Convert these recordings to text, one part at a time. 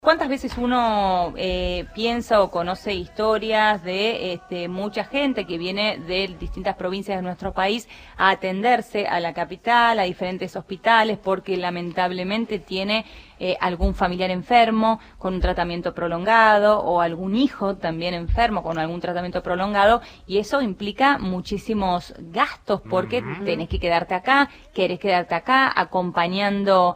¿Cuántas veces uno piensa o conoce historias de mucha gente que viene de distintas provincias de nuestro país a atenderse a la capital, a diferentes hospitales, porque lamentablemente tiene algún familiar enfermo con un tratamiento prolongado o algún hijo también enfermo con algún tratamiento prolongado, y eso implica muchísimos gastos porque tenés que quedarte acá, querés quedarte acá acompañando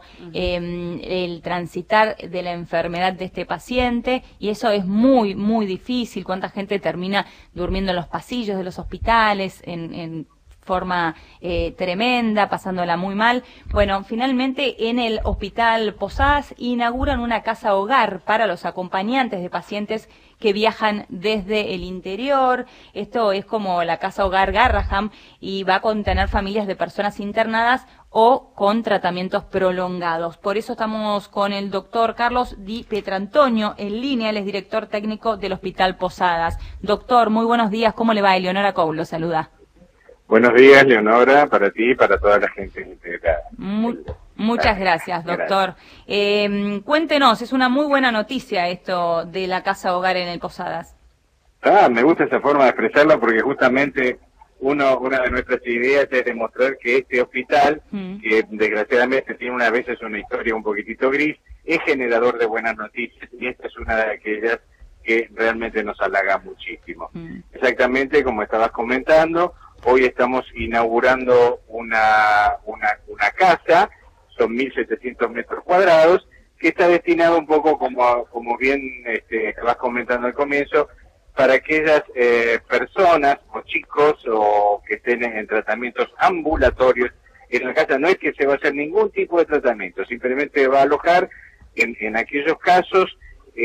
el transitar de la enfermedad de este paciente, y eso es muy, muy difícil. Cuánta gente termina durmiendo en los pasillos de los hospitales en forma tremenda, pasándola muy mal. Bueno, finalmente en el Hospital Posadas inauguran una casa hogar para los acompañantes de pacientes que viajan desde el interior. Esto es como la casa hogar Garraham y va a contener familias de personas internadas o con tratamientos prolongados. Por eso estamos con el doctor Carlos Di Pietrantonio en línea, él es director técnico del Hospital Posadas. Doctor, muy buenos días, ¿cómo le va? Eleonora Coul lo saluda. Buenos días, Leonora, para ti y para toda la gente integrada. Muchas gracias, doctor. Cuéntenos, es una muy buena noticia esto de la casa hogar en el Posadas. Me gusta esa forma de expresarlo porque justamente una de nuestras ideas es demostrar que este hospital, que desgraciadamente tiene a veces una historia un poquitito gris, es generador de buenas noticias, y esta es una de aquellas que realmente nos halaga muchísimo. Exactamente como estabas comentando, hoy estamos inaugurando una casa, son 1.700 metros cuadrados, que está destinado un poco, como bien estabas comentando al comienzo, para aquellas personas o chicos o que estén en tratamientos ambulatorios. En la casa no es que se va a hacer ningún tipo de tratamiento, simplemente va a alojar en aquellos casos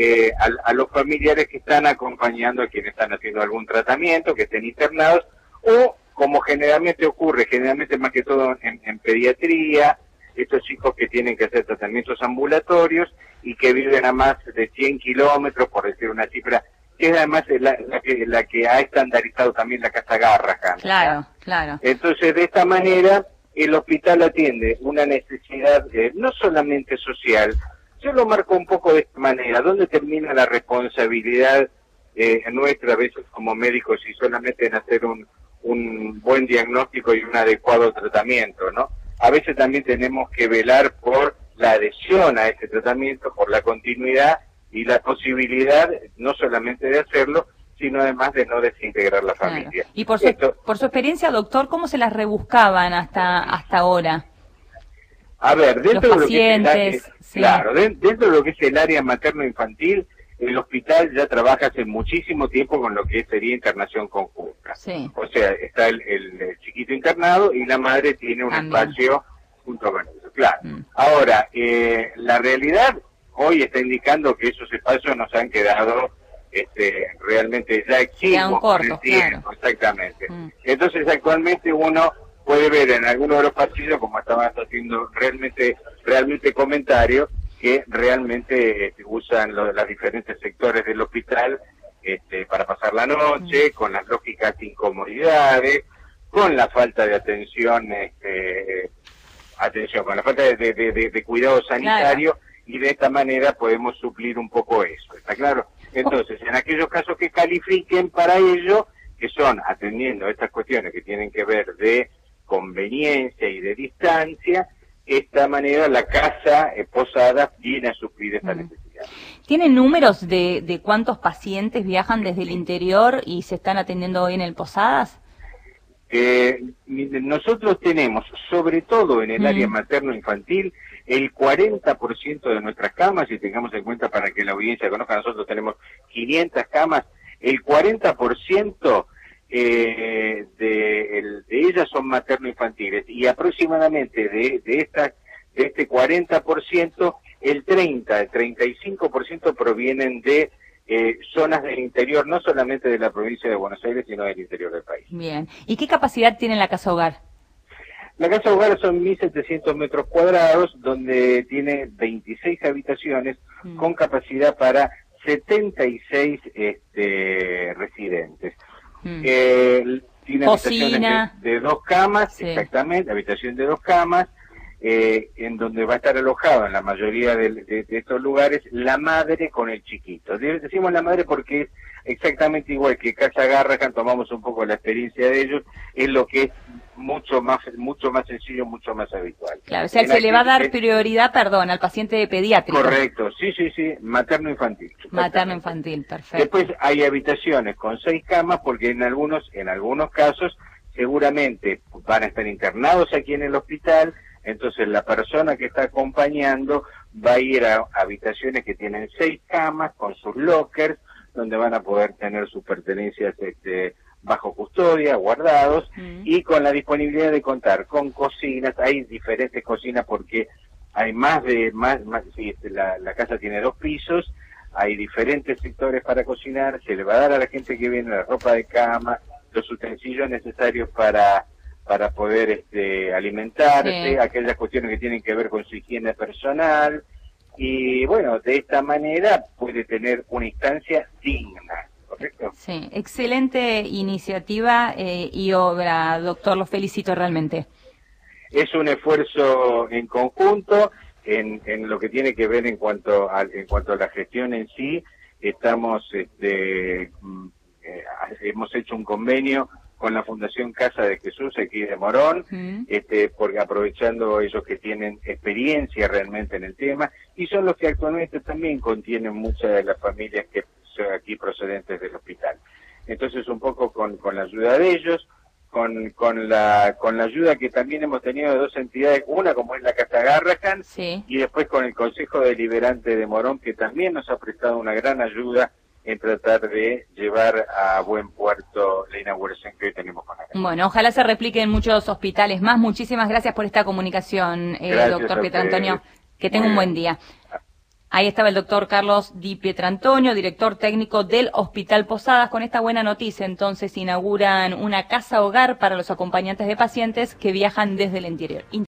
a los familiares que están acompañando a quienes están haciendo algún tratamiento, que estén internados, o como generalmente ocurre, generalmente más que todo en pediatría, estos chicos que tienen que hacer tratamientos ambulatorios y que viven a más de 100 kilómetros, por decir una cifra, que es además la que ha estandarizado también la Casa Garraham. Claro, claro. Entonces, de esta manera, el hospital atiende una necesidad no solamente social. Yo lo marco un poco de esta manera: ¿dónde termina la responsabilidad nuestra a veces como médicos y solamente en hacer un buen diagnóstico y un adecuado tratamiento, ¿no? A veces también tenemos que velar por la adhesión a ese tratamiento, por la continuidad y la posibilidad no solamente de hacerlo, sino además de no desintegrar la familia. Y por su experiencia, doctor, ¿cómo se las rebuscaban hasta ahora? A ver, dentro los pacientes, dentro de lo que es el área materno-infantil, el hospital ya trabaja hace muchísimo tiempo con lo que sería internación conjunta. Sí. O sea, está el chiquito internado y la madre tiene un espacio junto con eso. Claro. Ahora, la realidad hoy está indicando que esos espacios nos han quedado realmente ya exiguos con el tiempo. Claro. Exactamente. Entonces, actualmente uno puede ver en algunos de los pasillos, como estaban haciendo realmente comentarios, que realmente usan los diferentes sectores del hospital para pasar la noche, con las lógicas incomodidades, con la falta de atención, con la falta de cuidado sanitario, claro. Y de esta manera podemos suplir un poco eso, ¿está claro? Entonces, en aquellos casos que califiquen para ello, que son atendiendo estas cuestiones que tienen que ver de conveniencia y de distancia, de esta manera la casa Posadas viene a suplir esta necesidad. ¿Tienen números de cuántos pacientes viajan desde el interior y se están atendiendo hoy en el Posadas? Nosotros tenemos, sobre todo en el área materno-infantil, el 40% de nuestras camas, y tengamos en cuenta para que la audiencia conozca, nosotros tenemos 500 camas, el 40% de ellas son materno-infantiles, y aproximadamente de este 40%, el 35% provienen de zonas del interior, no solamente de la provincia de Buenos Aires, sino del interior del país. Bien. ¿Y qué capacidad tiene la casa hogar? La casa hogar son 1.700 metros cuadrados, donde tiene 26 habitaciones con capacidad para 76 residentes. Tiene Cocina. habitaciones de 2 camas, sí. Exactamente, habitación de 2 camas, en donde va a estar alojado en la mayoría de estos lugares la madre con el chiquito. Decimos la madre porque es exactamente igual que Casa Garrahan, tomamos un poco la experiencia de ellos, es lo que es mucho más sencillo, mucho más habitual. Claro, o sea, se le va a dar prioridad, al paciente pediátrico. Correcto, sí, materno-infantil. Materno-infantil, perfecto. Después hay habitaciones con 6 camas porque en algunos casos seguramente van a estar internados aquí en el hospital. Entonces la persona que está acompañando va a ir a habitaciones que tienen 6 camas con sus lockers, donde van a poder tener sus pertenencias bajo custodia, guardados, y con la disponibilidad de contar con cocinas. Hay diferentes cocinas porque hay la casa tiene 2 pisos, hay diferentes sectores para cocinar, se le va a dar a la gente que viene la ropa de cama, los utensilios necesarios para poder alimentarse, aquellas cuestiones que tienen que ver con su higiene personal, y bueno, de esta manera puede tener una instancia digna, ¿correcto? Sí, excelente iniciativa y obra, doctor, lo felicito realmente. Es un esfuerzo en conjunto, en lo que tiene que ver en cuanto a la gestión en sí. Estamos, hemos hecho un convenio con la Fundación Casa de Jesús aquí de Morón, porque aprovechando ellos que tienen experiencia realmente en el tema, y son los que actualmente también contienen muchas de las familias que son aquí procedentes del hospital. Entonces un poco con la ayuda de ellos, con la ayuda que también hemos tenido de 2 entidades, una como es la Casa Garrahan, y después con el Consejo Deliberante de Morón, que también nos ha prestado una gran ayuda en tratar de llevar a buen puerto la inauguración que hoy tenemos con la casa. Bueno, ojalá se replique en muchos hospitales más. Muchísimas gracias por esta comunicación, doctor Pietrantonio. Que tenga un buen día. Ahí estaba el doctor Carlos Di Pietrantonio, director técnico del Hospital Posadas. Con esta buena noticia, entonces, inauguran una casa hogar para los acompañantes de pacientes que viajan desde el interior.